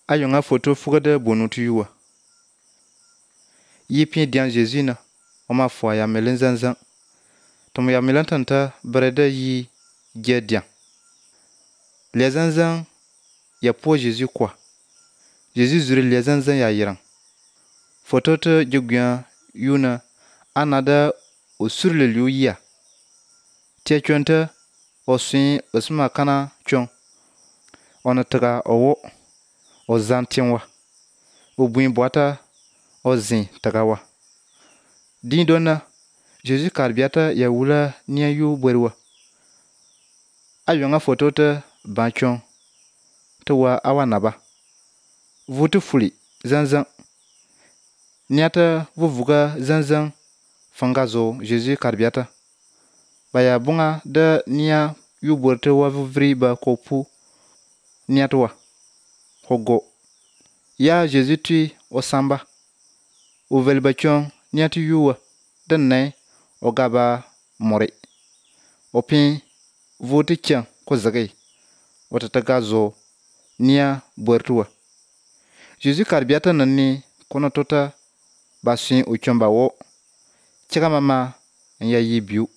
Ayonga photo fugade bonutu yuwa. Yipin dian Jésus na oma fwa ya melen zanzan. Tom ya melen tanta breda yi dia dian. Les zanzan ya po Jésus quoi. Jésus zuri les zanzan ya yirang. Photo te jugyan yuna anada o sur le liu ya. Tia chonte o suin osma kana chon. Onataga owo o zantienwa. O buin boata o zin tagawa. Din donna Jésus karbiata ya wula nia yu bwerwa. Ayonga photo te banchon te wa awa naba. Vutu fuli zanzan. Niata vuvuga zanzan fangazo Jésus karbiata. Baya bunga de nia yu bwerte wa vivri ba kopu niatwa. Hogo. Ya Jésus tui o samba. O velbachon niatu yuwa. Den o gaba mori. O pin vutu chen ko zagay. O tatagazo nia bwertuwa. Jésus karbiata nani kono tota ba suin o chomba wo. Chika mama nya yibiu.